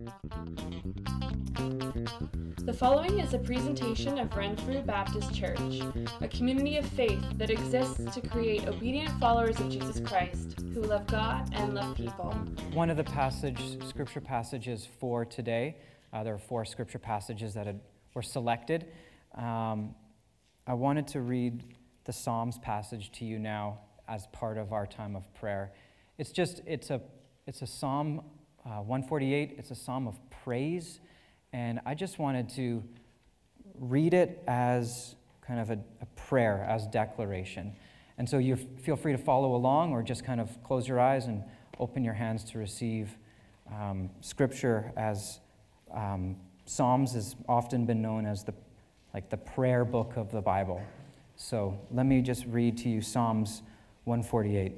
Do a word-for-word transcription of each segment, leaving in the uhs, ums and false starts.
The following is a presentation of Renfrew Baptist Church, a community of faith that exists to create obedient followers of Jesus Christ who love God and love people. One of the passage, scripture passages for today, uh, there are four scripture passages that had, were selected. Um, I wanted to read the Psalms passage to you now as part of our time of prayer. It's just, it's a, it's a Psalm uh, one forty-eight, it's a psalm of praise. And I just wanted to read it as kind of a, a prayer, as declaration. And so you f- feel free to follow along or just kind of close your eyes and open your hands to receive um, Scripture as um, Psalms has often been known as the like the prayer book of the Bible. So let me just read to you Psalms one forty-eight.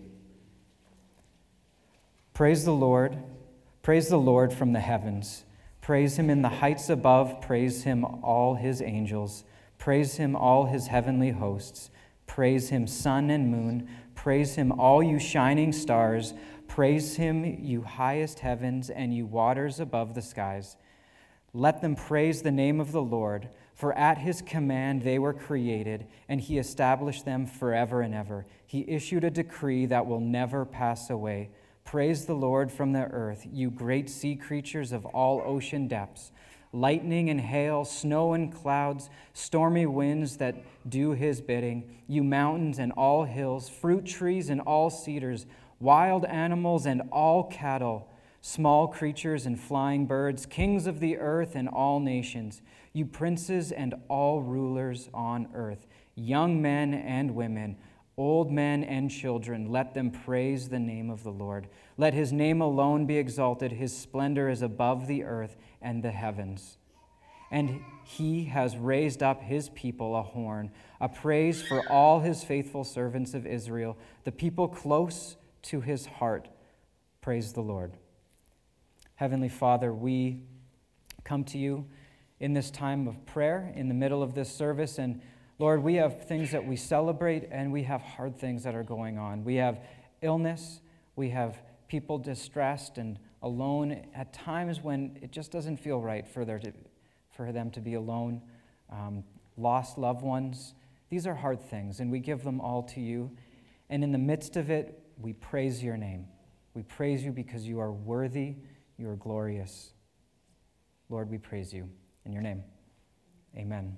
Praise the Lord, praise the Lord from the heavens. Praise him in the heights above, praise him all his angels, praise him all his heavenly hosts, praise him sun and moon, praise him all you shining stars, praise him you highest heavens and you waters above the skies. Let them praise the name of the Lord, for at his command they were created, and he established them forever and ever. He issued a decree that will never pass away. Praise the Lord from the earth, you great sea creatures of all ocean depths. Lightning and hail, snow and clouds, stormy winds that do his bidding. You mountains and all hills, fruit trees and all cedars, wild animals and all cattle, small creatures and flying birds, kings of the earth and all nations. You princes and all rulers on earth, young men and women, old men and children, let them praise the name of the Lord. Let his name alone be exalted. His splendor is above the earth and the heavens. And he has raised up his people a horn, a praise for all his faithful servants of Israel, the people close to his heart. Praise the Lord. Heavenly Father, we come to you in this time of prayer, in the middle of this service, and Lord, we have things that we celebrate, and we have hard things that are going on. We have illness, we have people distressed and alone at times when it just doesn't feel right for, their to, for them to be alone, um, lost loved ones. These are hard things, and we give them all to you. And in the midst of it, we praise your name. We praise you because you are worthy, you are glorious. Lord, we praise you in your name. Amen.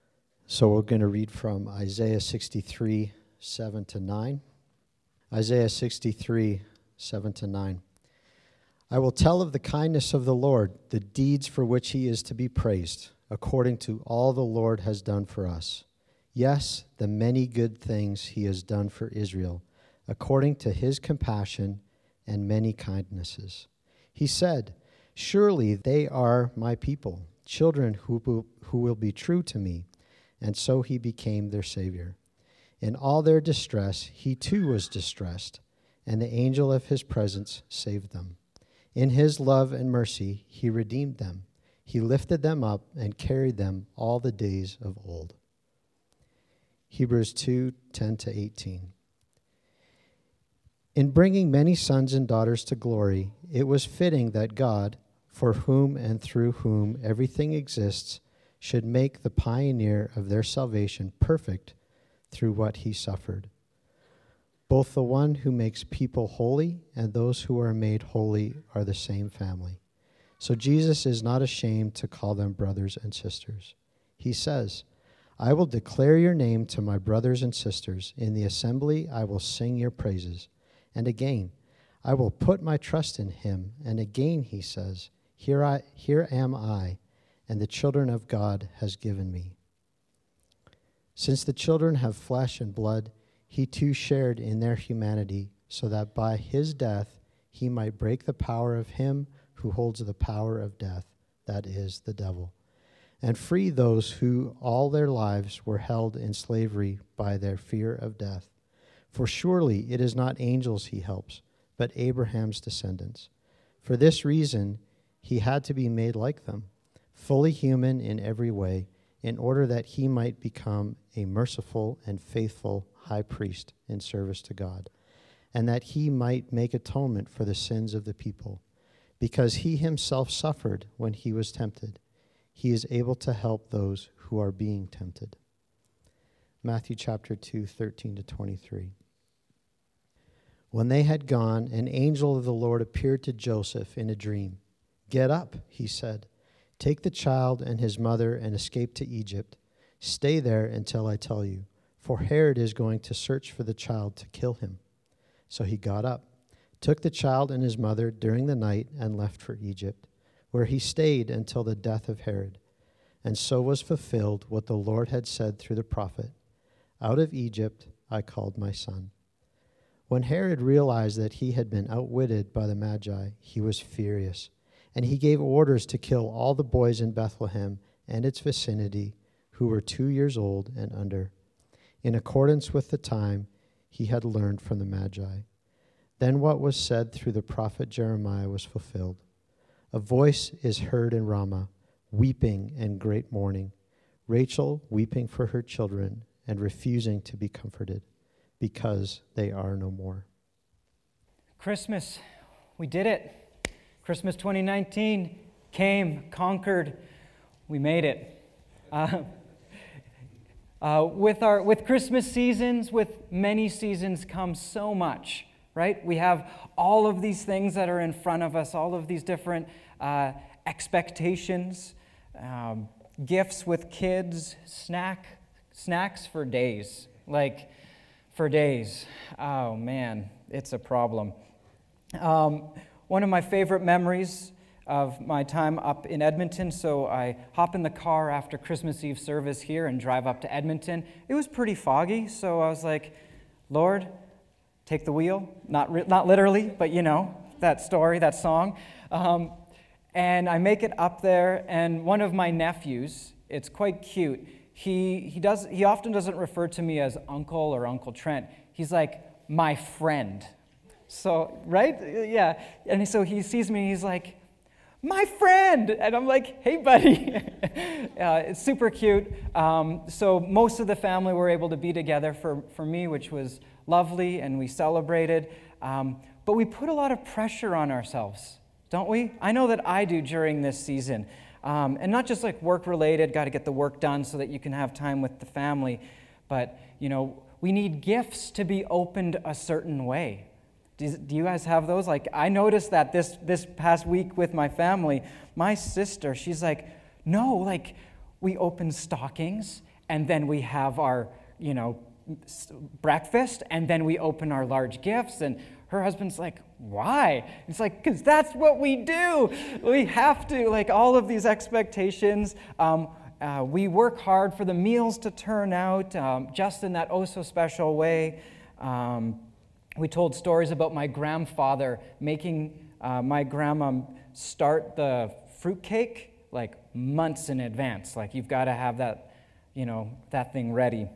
So we're going to read from Isaiah sixty-three, seven to nine. Isaiah sixty-three, seven to nine. I will tell of the kindness of the Lord, the deeds for which he is to be praised, according to all the Lord has done for us. Yes, the many good things he has done for Israel, according to his compassion and many kindnesses. He said, surely they are my people, children who will, who will be true to me. And so he became their Savior. In all their distress, he too was distressed, and the angel of his presence saved them. In his love and mercy, he redeemed them. He lifted them up and carried them all the days of old. Hebrews two, ten to eighteen. In bringing many sons and daughters to glory, it was fitting that God, for whom and through whom everything exists, should make the pioneer of their salvation perfect through what he suffered. Both the one who makes people holy and those who are made holy are the same family. So Jesus is not ashamed to call them brothers and sisters. He says, I will declare your name to my brothers and sisters. In the assembly I will sing your praises. And again, I will put my trust in him. And again he says, Here I, here am I, and the children of God has given me. Since the children have flesh and blood, he too shared in their humanity, so that by his death he might break the power of him who holds the power of death, that is, the devil, and free those who all their lives were held in slavery by their fear of death. For surely it is not angels he helps, but Abraham's descendants. For this reason he had to be made like them, fully human in every way, in order that he might become a merciful and faithful high priest in service to God, and that he might make atonement for the sins of the people. because he himself suffered when he was tempted. He is able to help those who are being tempted. Matthew chapter two, thirteen to twenty-three. When they had gone, an angel of the Lord appeared to Joseph in a dream. "Get up," he said. "Take the child and his mother and escape to Egypt. Stay there until I tell you, for Herod is going to search for the child to kill him." So he got up, took the child and his mother during the night, and left for Egypt, where he stayed until the death of Herod. And so was fulfilled what the Lord had said through the prophet, "Out of Egypt I called my son." When Herod realized that he had been outwitted by the Magi, he was furious, and he gave orders to kill all the boys in Bethlehem and its vicinity who were two years old and under, in accordance with the time he had learned from the Magi. Then what was said through the prophet Jeremiah was fulfilled. "A voice is heard in Ramah, weeping and great mourning, Rachel weeping for her children and refusing to be comforted, because they are no more." Christmas, we did it. Christmas twenty nineteen came, conquered, we made it. Uh, uh, with our with Christmas seasons, with many seasons comes so much, right? We have all of these things that are in front of us, all of these different uh, expectations, um, gifts with kids, snack snacks for days, like for days. Oh man, it's a problem. Um, one of my favorite memories of my time up in Edmonton, so I hop in the car after Christmas Eve service here and drive up to Edmonton. It was pretty foggy, so I was like, "Lord, take the wheel." Not re- not literally, but you know, that story, that song. Um, and I make it up there, and one of my nephews, it's quite cute, he he does he often doesn't refer to me as Uncle or Uncle Trent. He's like, "My friend." So, right? Yeah. And so he sees me, he's like, "My friend!" And I'm like, "Hey, buddy." uh, it's super cute. Um, so most of the family were able to be together for, for me, which was lovely, and we celebrated. Um, but we put a lot of pressure on ourselves, don't we? I know that I do during this season. Um, and not just like work-related, got to get the work done so that you can have time with the family. But, you know, we need gifts to be opened a certain way. Do you guys have those? Like, I noticed that this this past week with my family, my sister, she's like, "No, like, we open stockings, and then we have our, you know, breakfast, and then we open our large gifts." And her husband's like, "Why?" It's like, "Because that's what we do. We have to." Like, all of these expectations. Um, uh, we work hard for the meals to turn out um, just in that oh-so-special way. Um We told stories about my grandfather making uh, my grandma start the fruitcake like months in advance. Like, you've got to have that, you know, that thing ready.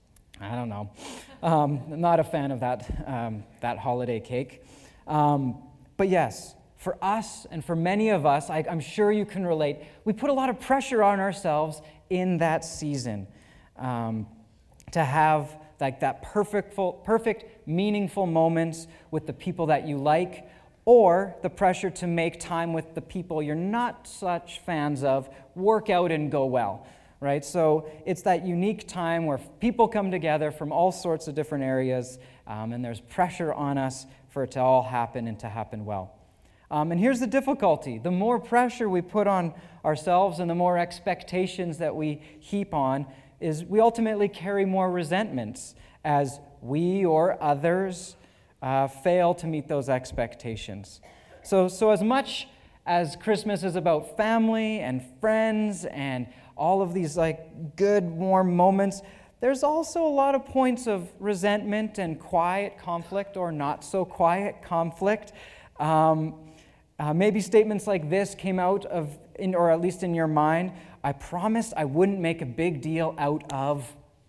I don't know. Um, I'm not a fan of that um, that holiday cake. Um, but yes, for us and for many of us, I, I'm sure you can relate, we put a lot of pressure on ourselves in that season um, to have like that perfect, perfect, meaningful moments with the people that you like, or the pressure to make time with the people you're not such fans of work out and go well, right? So it's that unique time where people come together from all sorts of different areas, um, and there's pressure on us for it to all happen and to happen well. Um, and here's the difficulty. The more pressure we put on ourselves and the more expectations that we heap on, is we ultimately carry more resentments as we or others uh, fail to meet those expectations. So, so as much as Christmas is about family and friends and all of these like good, warm moments, there's also a lot of points of resentment and quiet conflict or not so quiet conflict. Um, uh, maybe statements like this came out of, in, or at least in your mind, "I promised I wouldn't make a big deal out of,"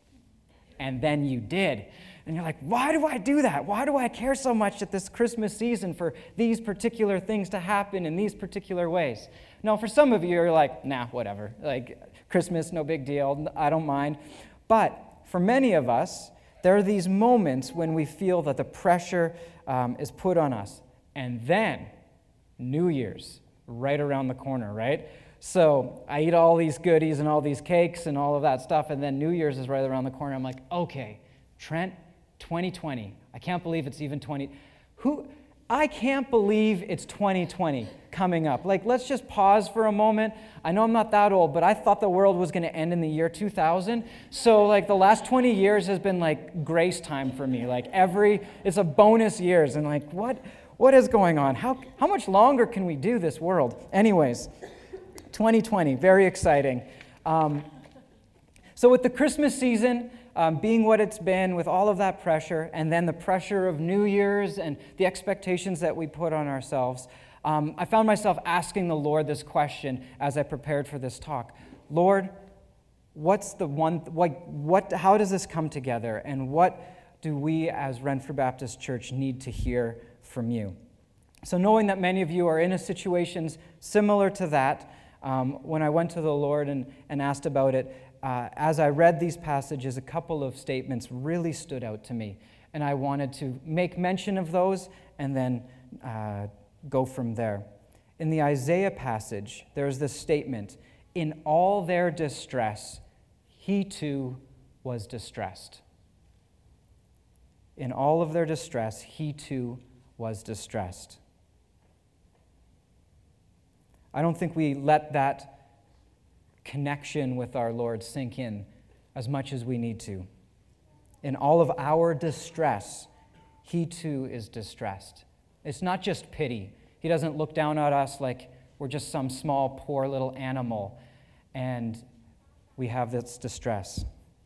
and then you did. And you're like, "Why do I do that? Why do I care so much at this Christmas season for these particular things to happen in these particular ways?" Now, for some of you, you're like, "Nah, whatever. Like, Christmas, no big deal. I don't mind." But for many of us, there are these moments when we feel that the pressure um, is put on us. And then, New Year's, right around the corner, right? So I eat all these goodies and all these cakes and all of that stuff, and then New Year's is right around the corner. I'm like, okay, Trent, twenty twenty. I can't believe it's even twenty. Who? I can't believe it's twenty twenty coming up. Like, let's just pause for a moment. I know I'm not that old, but I thought the world was going to end in the year two thousand. So, like, the last twenty years has been, like, grace time for me. Like, every, it's a bonus years. And, like, what, what is going on? How, how much longer can we do this world? Anyways, twenty twenty, very exciting. Um, so with the Christmas season, Um, being what it's been, with all of that pressure, and then the pressure of New Year's and the expectations that we put on ourselves, um, I found myself asking the Lord this question as I prepared for this talk. Lord, what's the one, what, what, how does this come together, and what do we as Renfrew Baptist Church need to hear from you? So knowing that many of you are in a situations similar to that, um, when I went to the Lord and, and asked about it, Uh, as I read these passages, a couple of statements really stood out to me, and I wanted to make mention of those and then uh, go from there. In the Isaiah passage, there's this statement, "In all their distress, he too was distressed." In all of their distress, he too was distressed. I don't think we let that connection with our Lord sink in as much as we need to. In all of our distress, he too is distressed. It's not just pity. He doesn't look down at us like we're just some small, poor little animal, and we have this distress.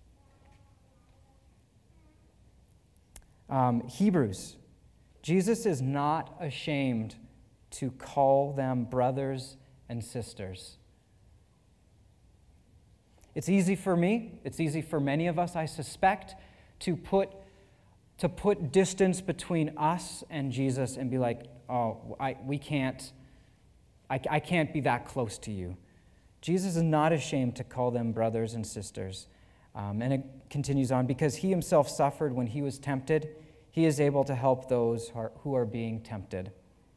Um, Hebrews. Jesus is not ashamed to call them brothers and sisters. It's easy for me, it's easy for many of us, I suspect, to put to put distance between us and Jesus and be like, oh, I, we can't, I, I can't be that close to you. Jesus is not ashamed to call them brothers and sisters. Um, and it continues on, because he himself suffered when he was tempted, he is able to help those who are, who are being tempted.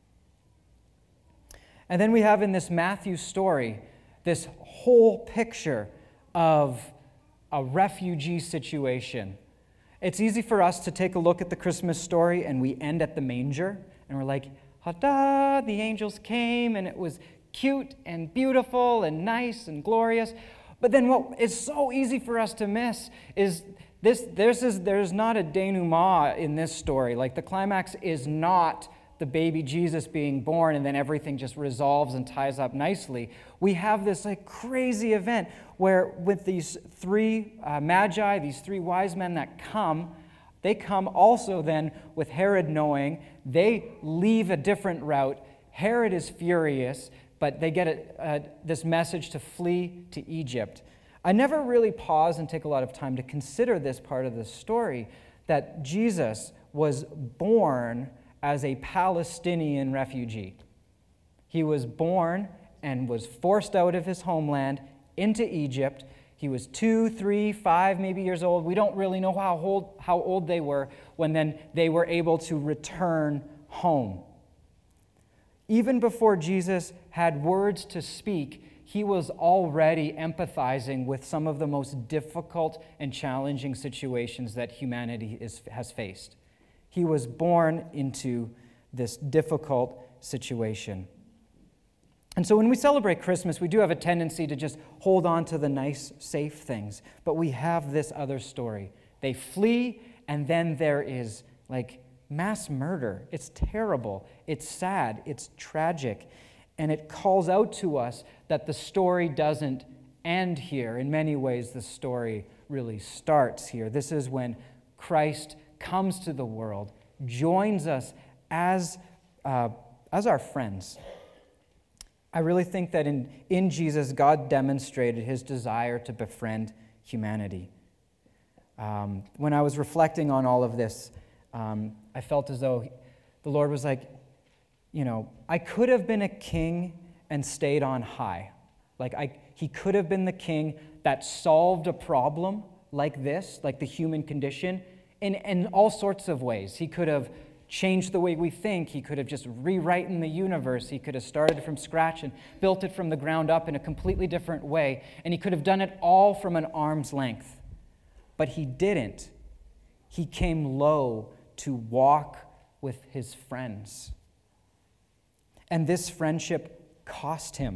And then we have in this Matthew story, this whole picture of a refugee situation. It's easy for us to take a look at the Christmas story and we end at the manger and we're like, ta-da, the angels came and it was cute and beautiful and nice and glorious. But then what is so easy for us to miss is this, this is, there's not a denouement in this story. Like, the climax is not the baby Jesus being born and then everything just resolves and ties up nicely. We have this like crazy event where with these three uh, magi, these three wise men that come, they come also then with Herod knowing, they leave a different route. Herod is furious, but they get a, a, this message to flee to Egypt. I never really pause and take a lot of time to consider this part of the story, that Jesus was born as a Palestinian refugee. He was born and was forced out of his homeland into Egypt. He was two, three, five, maybe years old. We don't really know how old, how old they were when then they were able to return home. Even before Jesus had words to speak, he was already empathizing with some of the most difficult and challenging situations that humanity is, has faced. He was born into this difficult situation. And so when we celebrate Christmas, we do have a tendency to just hold on to the nice, safe things. But we have this other story. They flee, and then there is like mass murder. It's terrible. It's sad. It's tragic. And it calls out to us that the story doesn't end here. In many ways, the story really starts here. This is when Christ comes to the world, joins us as, uh, as our friends. I really think that in, in Jesus, God demonstrated his desire to befriend humanity. Um, when I was reflecting on all of this, um, I felt as though the Lord was like, you know, I could have been a king and stayed on high. Like, I, he could have been the king that solved a problem like this, like the human condition, in, in all sorts of ways. He could have changed the way we think. He could have just rewritten the universe. He could have started from scratch and built it from the ground up in a completely different way. And he could have done it all from an arm's length. But he didn't. He came low to walk with his friends. And this friendship cost him.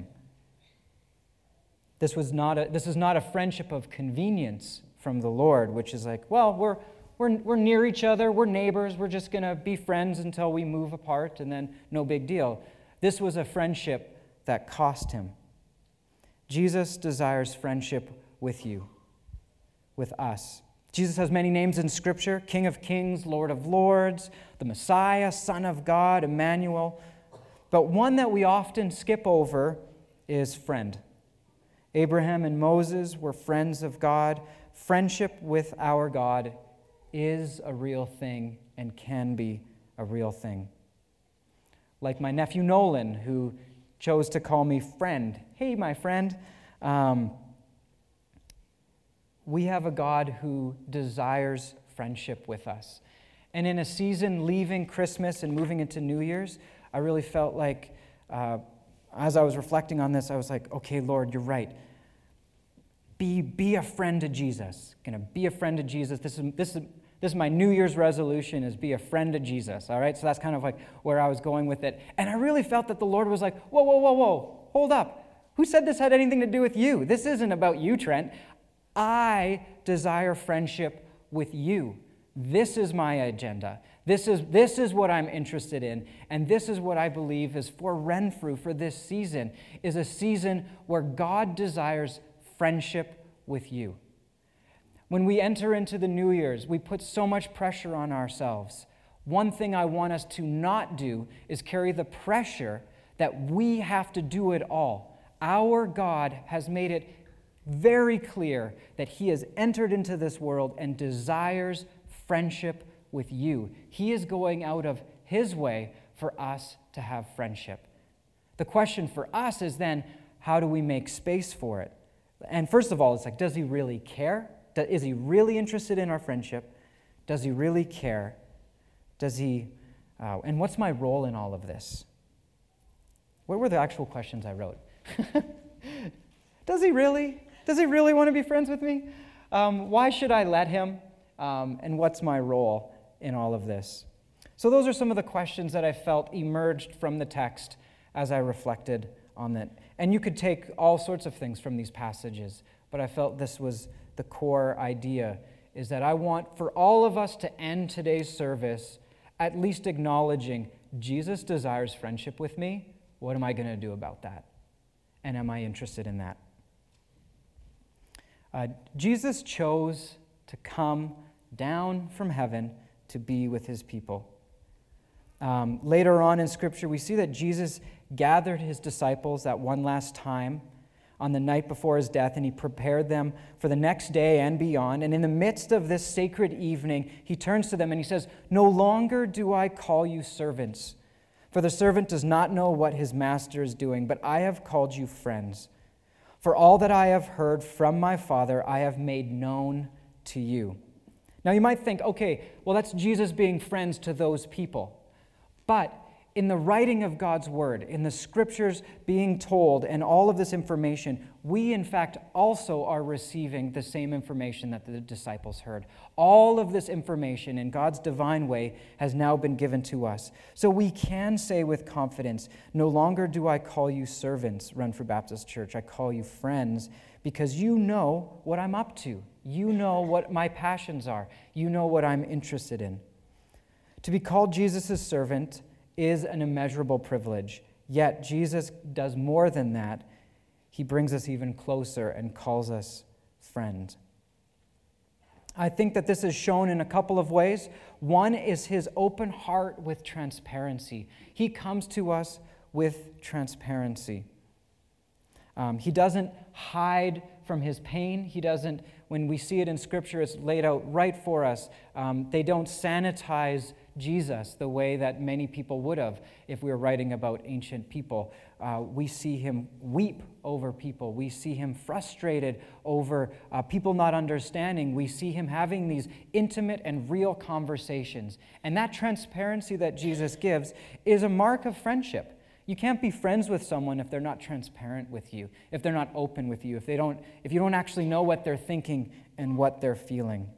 This was not a, this is not a friendship of convenience from the Lord, which is like, well, we're We're, we're near each other, we're neighbors, we're just going to be friends until we move apart, and then no big deal. This was a friendship that cost him. Jesus desires friendship with you, with us. Jesus has many names in Scripture: King of Kings, Lord of Lords, the Messiah, Son of God, Emmanuel. But one that we often skip over is friend. Abraham and Moses were friends of God. Friendship with our God is a real thing and can be a real thing. Like my nephew Nolan, who chose to call me friend. Hey, my friend. Um, we have a God who desires friendship with us. And in a season leaving Christmas and moving into New Year's, I really felt like, uh, as I was reflecting on this, I was like, okay, Lord, you're right. Be, be a friend to Jesus. Gonna be a friend to Jesus. This is this is this is my New Year's resolution, is be a friend to Jesus. All right, so that's kind of like where I was going with it, and I really felt that the Lord was like, whoa, whoa, whoa, whoa, hold up. Who said this had anything to do with you? This isn't about you, Trent. I desire friendship with you. This is my agenda. This is this is what I'm interested in, and this is what I believe is for Renfrew for this season, is a season where God desires friendship with you. When we enter into the New Year's, we put so much pressure on ourselves. One thing I want us to not do is carry the pressure that we have to do it all. Our God has made it very clear that He has entered into this world and desires friendship with you. He is going out of His way for us to have friendship. The question for us is then, how do we make space for it? And first of all, it's like, does He really care? Is He really interested in our friendship? Does He really care? Does He, uh, and what's my role in all of this? What were the actual questions I wrote? Does He really? Does He really want to be friends with me? Um, why should I let Him? Um, and what's my role in all of this? So those are some of the questions that I felt emerged from the text as I reflected on it. And you could take all sorts of things from these passages, but I felt this was the core idea, is that I want for all of us to end today's service at least acknowledging Jesus desires friendship with me. What am I going to do about that? And am I interested in that? Uh, Jesus chose to come down from heaven to be with His people. Um, later on in Scripture, we see that Jesus gathered His disciples that one last time on the night before His death, and He prepared them for the next day and beyond. And in the midst of this sacred evening, He turns to them and He says, "No longer do I call you servants, for the servant does not know what his master is doing, but I have called you friends. For all that I have heard from my Father, I have made known to you." Now you might think, okay, well that's Jesus being friends to those people. But in the writing of God's word, in the scriptures being told, and all of this information, we in fact also are receiving the same information that the disciples heard. All of this information in God's divine way has now been given to us. So we can say with confidence, "No longer do I call you servants, Renfrew Baptist Church. I call you friends, because you know what I'm up to. You know what my passions are. You know what I'm interested in." To be called Jesus' servant is an immeasurable privilege, yet Jesus does more than that. He brings us even closer and calls us friend. I think that this is shown in a couple of ways. One is His open heart with transparency. He comes to us with transparency. Um, he doesn't hide from His pain. He doesn't, when we see it in Scripture, it's laid out right for us. Um, they don't sanitize Jesus the way that many people would have if we were writing about ancient people. Uh, we see him weep over people. We see him frustrated over uh, people not understanding. We see him having these intimate and real conversations. And that transparency that Jesus gives is a mark of friendship. You can't be friends with someone if they're not transparent with you, if they're not open with you, if they don't, if you don't actually know what they're thinking and what they're feeling.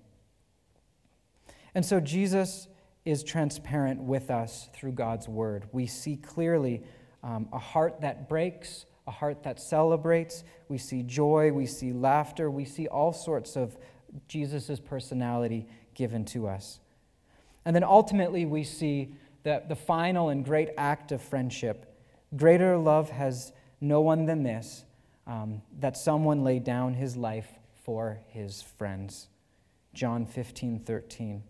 And so Jesus is transparent with us through God's word. We see clearly um, a heart that breaks, a heart that celebrates. We see joy, we see laughter, we see all sorts of Jesus' personality given to us. And then ultimately we see the, the final and great act of friendship. Greater love has no one than this, um, that someone lay down his life for his friends. John fifteen thirteen.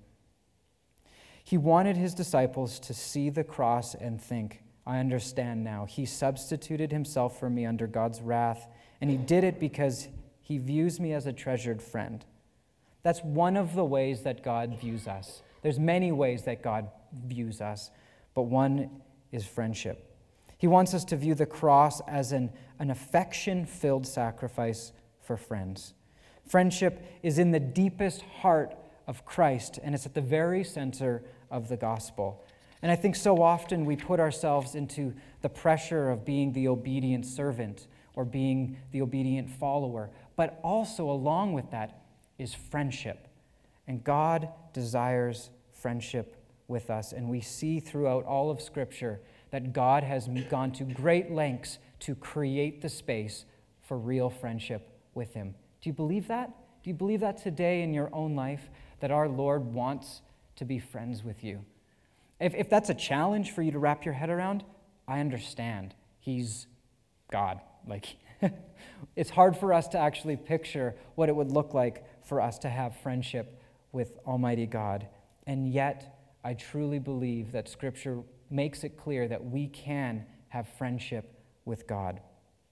He wanted his disciples to see the cross and think, I understand now. He substituted himself for me under God's wrath, and he did it because he views me as a treasured friend. That's one of the ways that God views us. There's many ways that God views us, but one is friendship. He wants us to view the cross as an, an affection-filled sacrifice for friends. Friendship is in the deepest heart of Christ, and it's at the very center of the gospel. And I think so often we put ourselves into the pressure of being the obedient servant or being the obedient follower. But also along with that is friendship. And God desires friendship with us. And we see throughout all of Scripture that God has gone to great lengths to create the space for real friendship with him. Do you believe that? Do you believe that today in your own life, that our Lord wants to be friends with you? If, if that's a challenge for you to wrap your head around, I understand. He's God. Like, it's hard for us to actually picture what it would look like for us to have friendship with Almighty God. And yet, I truly believe that Scripture makes it clear that we can have friendship with God.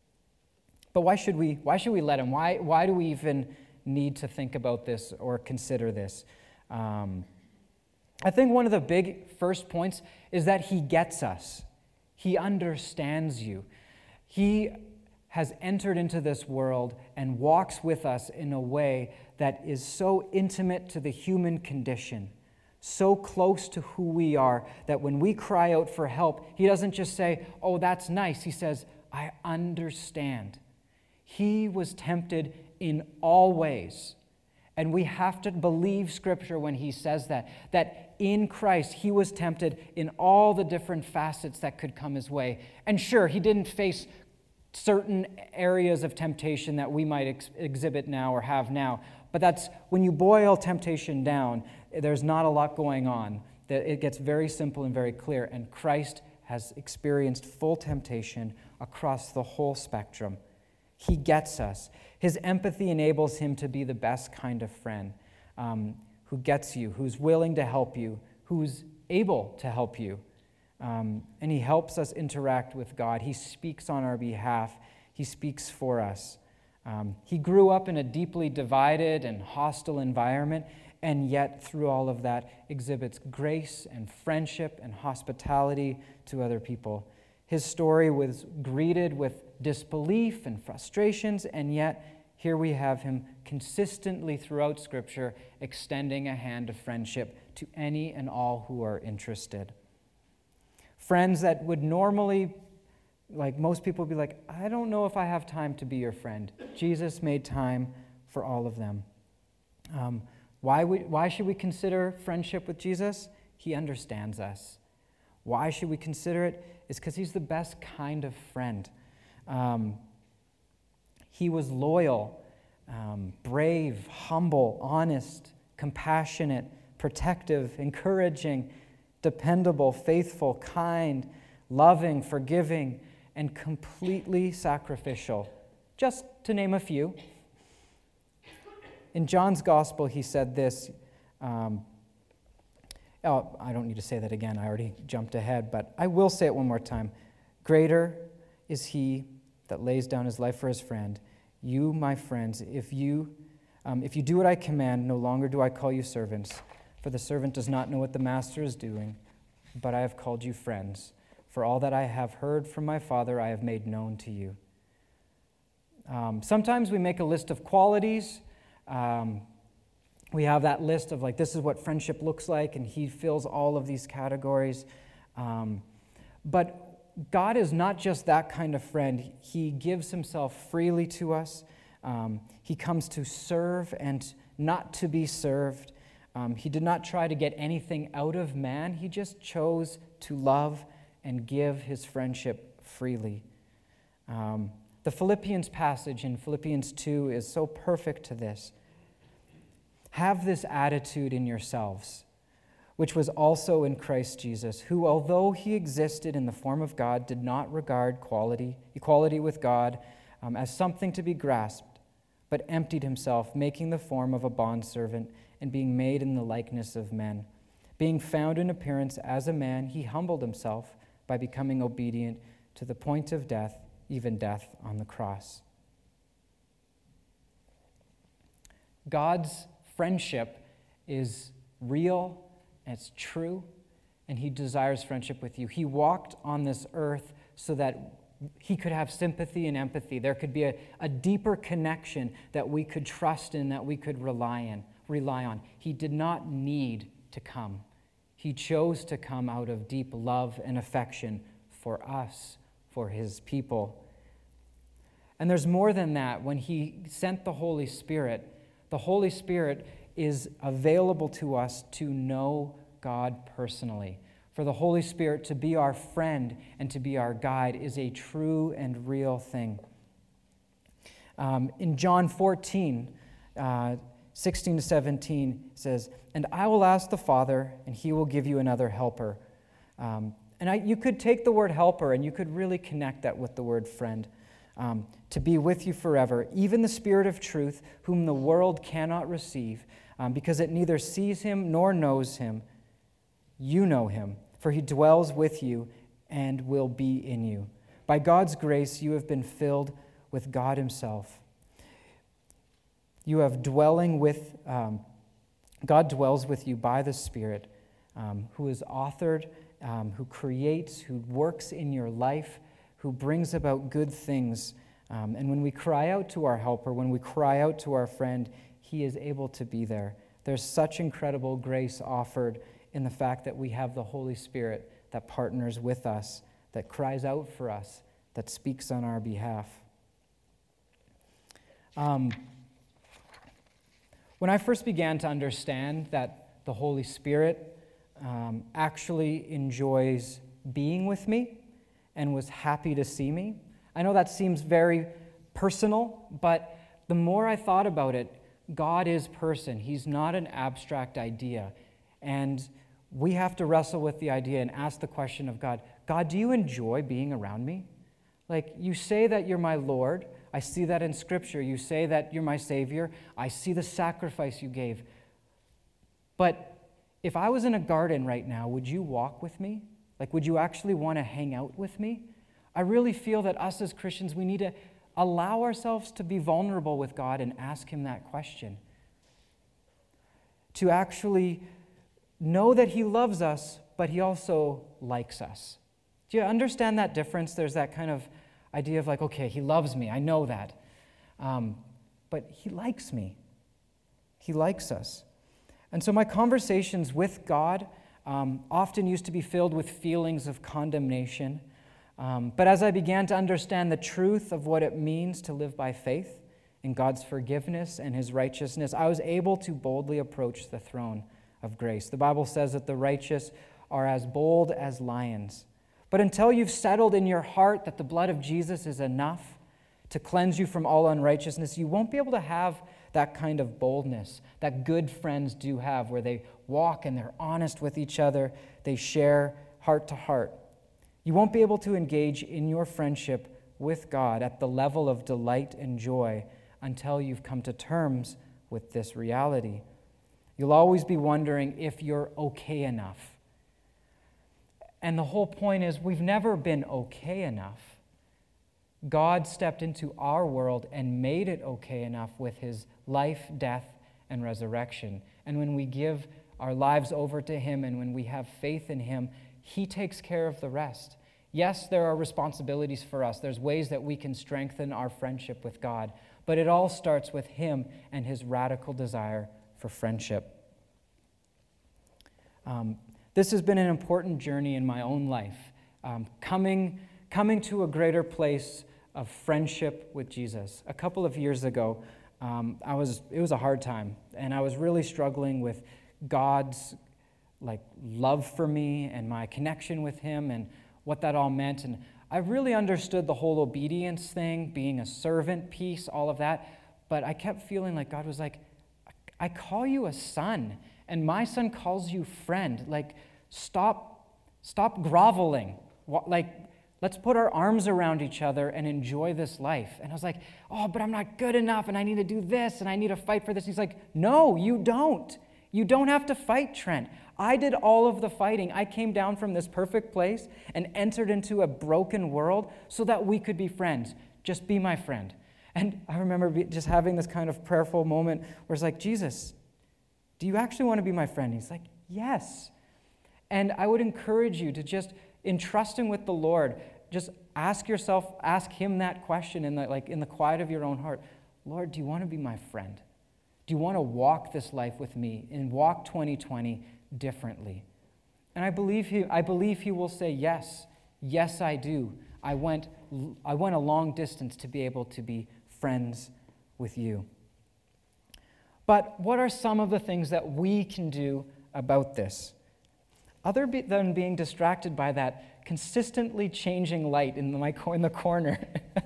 But why should we, why should we let him? Why, why do we even need to think about this or consider this? Um, I think one of the big first points is that he gets us. He understands you. He has entered into this world and walks with us in a way that is so intimate to the human condition, so close to who we are, that when we cry out for help, he doesn't just say, oh, that's nice. He says, I understand. He was tempted in all ways. And we have to believe Scripture when he says that, that in Christ, he was tempted in all the different facets that could come his way. And sure, he didn't face certain areas of temptation that we might ex- exhibit now or have now. But that's, when you boil temptation down, there's not a lot going on. It gets very simple and very clear. And Christ has experienced full temptation across the whole spectrum. He gets us. His empathy enables him to be the best kind of friend, um, who gets you, who's willing to help you, who's able to help you. Um, and he helps us interact with God. He speaks on our behalf. He speaks for us. Um, he grew up in a deeply divided and hostile environment, and yet through all of that exhibits grace and friendship and hospitality to other people. His story was greeted with disbelief and frustrations, and yet here we have him consistently throughout Scripture extending a hand of friendship to any and all who are interested. Friends that would normally, like most people, would be like, I don't know if I have time to be your friend. Jesus made time for all of them. Um, why, we, why should we consider friendship with Jesus? He understands us. Why should we consider it? It's because he's the best kind of friend. Um, he was loyal, um, brave, humble, honest, compassionate, protective, encouraging, dependable, faithful, kind, loving, forgiving, and completely sacrificial, just to name a few. In John's Gospel, he said this. Um, oh, I don't need to say that again. I already jumped ahead, but I will say it one more time. Greater is he that lays down his life for his friend. You, my friends, if you, um, if you do what I command, no longer do I call you servants, For the servant does not know what the master is doing, but I have called you friends. For all that I have heard from my Father, I have made known to you. Um, sometimes we make a list of qualities. Um, we have that list of, like, this is what friendship looks like, and he fills all of these categories. Um, but God is not just that kind of friend. He gives himself freely to us. Um, he comes to serve and not to be served. Um, he did not try to get anything out of man. He just chose to love and give his friendship freely. Um, the Philippians passage in Philippians two is so perfect to this. Have this attitude in yourselves, which was also in Christ Jesus, who, although he existed in the form of God, did not regard quality, equality with God um, as something to be grasped, but emptied himself, making the form of a bondservant and being made in the likeness of men. Being found in appearance as a man, he humbled himself by becoming obedient to the point of death, even death on the cross. God's friendship is real, and it's true, and he desires friendship with you. He walked on this earth so that he could have sympathy and empathy. There could be a, a deeper connection that we could trust in, that we could rely in. rely on. He did not need to come. He chose to come out of deep love and affection for us, for his people. And there's more than that. When he sent the Holy Spirit, the Holy Spirit is available to us to know God personally. For the Holy Spirit to be our friend and to be our guide is a true and real thing. Um, in John fourteen, uh, sixteen to seventeen, it says, "And I will ask the Father, and he will give you another helper." Um, and I, you could take the word helper, and you could really connect that with the word friend. Um, to be with you forever, even the Spirit of truth, whom the world cannot receive, um, because it neither sees him nor knows him. You know him, for he dwells with you and will be in you. By God's grace, you have been filled with God himself. You have dwelling with, um, God dwells with you by the Spirit, um, who is authored, um, who creates, who works in your life, who brings about good things. Um, and when we cry out to our helper, when we cry out to our friend, he is able to be there. There's such incredible grace offered in the fact that we have the Holy Spirit that partners with us, that cries out for us, that speaks on our behalf. Um, When I first began to understand that the Holy Spirit um, actually enjoys being with me and was happy to see me, I know that seems very personal, but the more I thought about it, God is person. He's not an abstract idea. And we have to wrestle with the idea and ask the question of God, God, do you enjoy being around me? Like, you say that you're my Lord. I see that in Scripture. You say that you're my Savior. I see the sacrifice you gave. But if I was in a garden right now, would you walk with me? Like, would you actually want to hang out with me? I really feel that us as Christians, we need to allow ourselves to be vulnerable with God and ask him that question. To actually know that he loves us, but he also likes us. Do you understand that difference? There's that kind of idea of like, okay, he loves me, I know that. Um, but he likes me. He likes us. And so my conversations with God um, often used to be filled with feelings of condemnation. Um, but as I began to understand the truth of what it means to live by faith in God's forgiveness and his righteousness, I was able to boldly approach the throne of grace. The Bible says that the righteous are as bold as lions. But until you've settled in your heart that the blood of Jesus is enough to cleanse you from all unrighteousness, you won't be able to have that kind of boldness that good friends do have, where they walk and they're honest with each other, they share heart to heart. You won't be able to engage in your friendship with God at the level of delight and joy until you've come to terms with this reality. You'll always be wondering if you're okay enough. And the whole point is, we've never been okay enough. God stepped into our world and made it okay enough with his life, death, and resurrection. And when we give our lives over to him and when we have faith in him, he takes care of the rest. Yes, there are responsibilities for us. There's ways that we can strengthen our friendship with God, but it all starts with him and his radical desire for friendship. Um, this has been an important journey in my own life, um, coming, coming to a greater place of friendship with Jesus. A couple of years ago, um, I was it was a hard time, and I was really struggling with God's like love for me and my connection with him and what that all meant. And I really understood the whole obedience thing, being a servant piece, all of that. But I kept feeling like God was like, I call you a son, and my son calls you friend. Like, stop, stop groveling. Like, let's put our arms around each other and enjoy this life. And I was like, oh, but I'm not good enough, and I need to do this, and I need to fight for this. And he's like, no, you don't. You don't have to fight, Trent. I did all of the fighting. I came down from this perfect place and entered into a broken world so that we could be friends. Just be my friend. And I remember just having this kind of prayerful moment where it's like, Jesus, do you actually want to be my friend? He's like, yes. And I would encourage you to just, in trusting with the Lord, just ask yourself, ask him that question in the, like in the quiet of your own heart. Lord, do you want to be my friend? Do you want to walk this life with me and walk twenty twenty differently? And I believe he, I believe he will say, yes, yes, I do. I went, I went a long distance to be able to be friends with you. But what are some of the things that we can do about this? Other be, than being distracted by that consistently changing light in the, in the corner.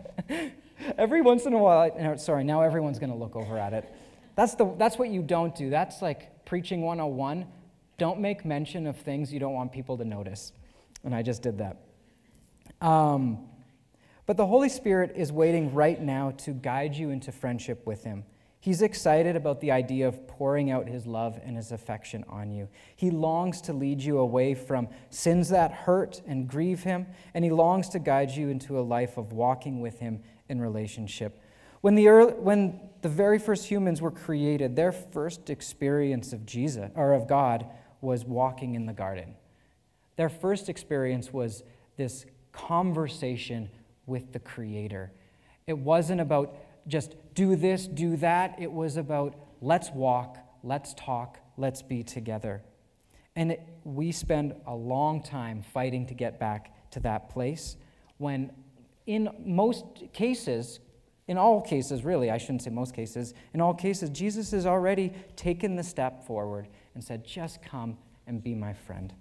Every once in a while, I, sorry, now everyone's going to look over at it. That's the that's what you don't do. That's like preaching one oh one. Don't make mention of things you don't want people to notice. And I just did that. Um, but the Holy Spirit is waiting right now to guide you into friendship with him. He's excited about the idea of pouring out his love and his affection on you. He longs to lead you away from sins that hurt and grieve him, and he longs to guide you into a life of walking with him in relationship. When the early, when the very first humans were created, their first experience of Jesus or of God was walking in the garden. Their first experience was this conversation with the Creator. It wasn't about just do this, do that. It was about let's walk, let's talk, let's be together. And it, we spend a long time fighting to get back to that place when in most cases, in all cases, really, I shouldn't say most cases, in all cases, Jesus has already taken the step forward and said, just come and be my friend.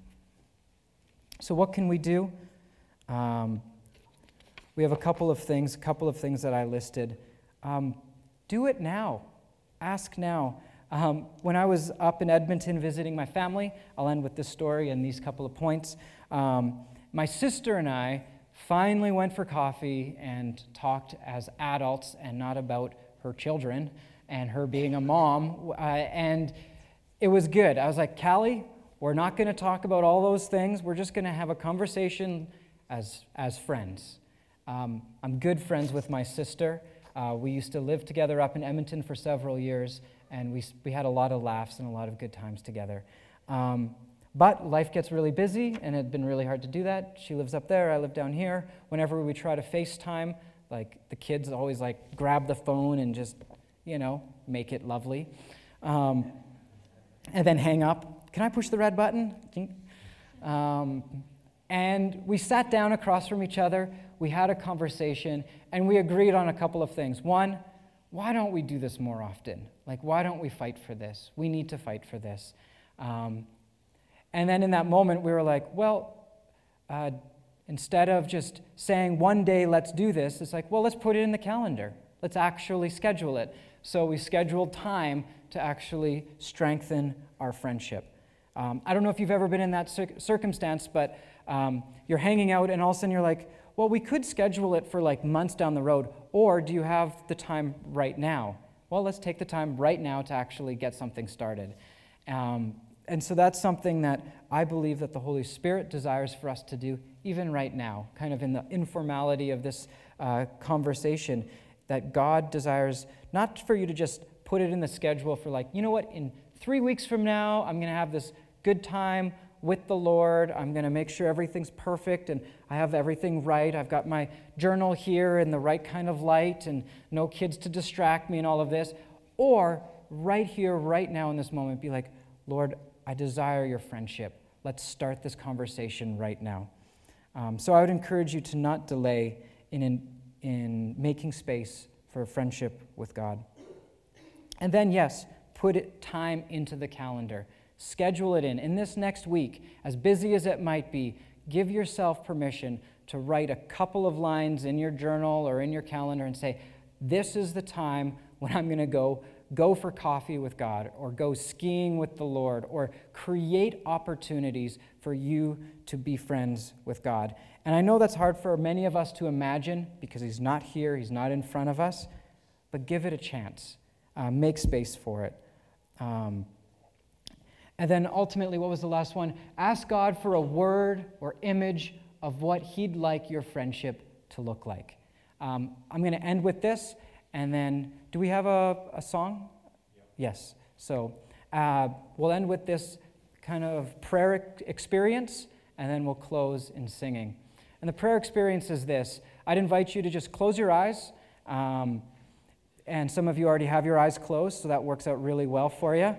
So what can we do? Um, we have a couple of things, a couple of things that I listed. Um, do it now. Ask now. Um, when I was up in Edmonton visiting my family, I'll end with this story and these couple of points. Um, my sister and I finally went for coffee and talked as adults and not about her children and her being a mom. Uh, and it was good. I was like, Callie, we're not going to talk about all those things. We're just going to have a conversation as, as friends. Um, I'm good friends with my sister. Uh, we used to live together up in Edmonton for several years, and we we had a lot of laughs and a lot of good times together. Um, but life gets really busy, and it had been really hard to do that. She lives up there, I live down here. Whenever we try to FaceTime, like the kids always like grab the phone and just, you know, make it lovely. Um, and then hang up. Can I push the red button? Um, and we sat down across from each other. We had a conversation, and we agreed on a couple of things. One, why don't we do this more often? Like, why don't we fight for this? We need to fight for this. Um, and then in that moment, we were like, well, uh, instead of just saying one day, let's do this, it's like, well, let's put it in the calendar. Let's actually schedule it. So we scheduled time to actually strengthen our friendship. Um, I don't know if you've ever been in that cir- circumstance, but um, you're hanging out, and all of a sudden you're like, well, we could schedule it for like months down the road, or do you have the time right now? Well, let's take the time right now to actually get something started. Um, and so that's something that I believe that the Holy Spirit desires for us to do even right now, kind of in the informality of this uh, conversation, that God desires not for you to just put it in the schedule for like, you know what, in three weeks from now, I'm going to have this good time with the Lord. I'm going to make sure everything's perfect and I have everything right. I've got my journal here in the right kind of light and no kids to distract me and all of this. Or right here, right now in this moment, be like, Lord, I desire your friendship. Let's start this conversation right now. Um, so I would encourage you to not delay in, in, in making space for a friendship with God. And then, yes, put it, time into the calendar. Schedule it in. In this next week, as busy as it might be, give yourself permission to write a couple of lines in your journal or in your calendar and say, this is the time when I'm going to go go for coffee with God or go skiing with the Lord or create opportunities for you to be friends with God. And I know that's hard for many of us to imagine because he's not here, he's not in front of us, but give it a chance. Uh, make space for it. Um, and then ultimately, what was the last one? Ask God for a word or image of what he'd like your friendship to look like. Um, I'm going to end with this, and then, do we have a, a song? Yep. Yes. So uh, we'll end with this kind of prayer experience, and then we'll close in singing. And the prayer experience is this. I'd invite you to just close your eyes. Um, and some of you already have your eyes closed, so that works out really well for you.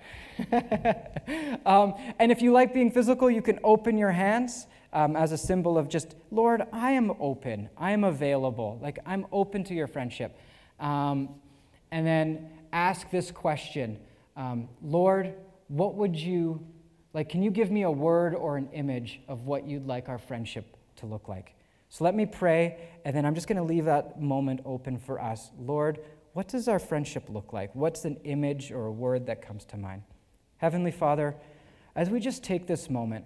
um, and if you like being physical, you can open your hands um, as a symbol of just, Lord, I am open. I am available. Like, I'm open to your friendship. Um, and then ask this question, um, Lord, what would you, like, can you give me a word or an image of what you'd like our friendship to look like? So let me pray, and then I'm just going to leave that moment open for us. Lord, what does our friendship look like? What's an image or a word that comes to mind? Heavenly Father, as we just take this moment,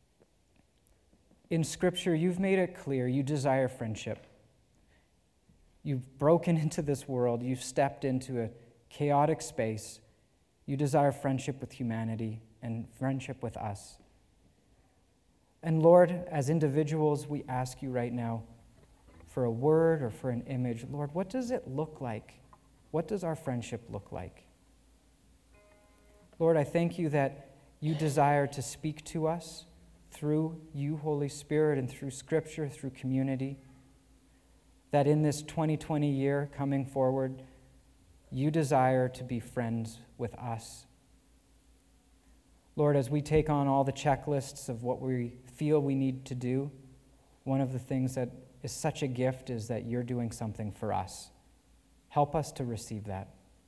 in Scripture, you've made it clear you desire friendship. You've broken into this world. You've stepped into a chaotic space. You desire friendship with humanity and friendship with us. And Lord, as individuals, we ask you right now for a word or for an image. Lord, what does it look like? What does our friendship look like? Lord, I thank you that you desire to speak to us through you, Holy Spirit, and through Scripture, through community. That in this twenty twenty year coming forward, you desire to be friends with us. Lord, as we take on all the checklists of what we feel we need to do, one of the things that is such a gift is that you're doing something for us. Help us to receive that.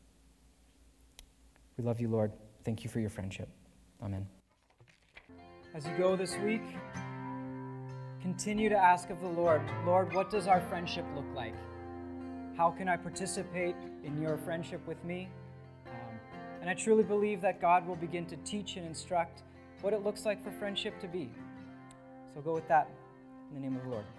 We love you, Lord. Thank you for your friendship. Amen. As you go this week, continue to ask of the Lord, Lord, what does our friendship look like? How can I participate in your friendship with me? Um, and I truly believe that God will begin to teach and instruct what it looks like for friendship to be. So go with that in the name of the Lord.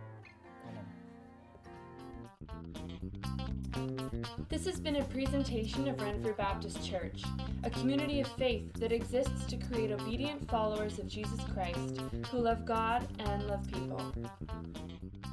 Amen. This has been a presentation of Renfrew Baptist Church, a community of faith that exists to create obedient followers of Jesus Christ who love God and love people.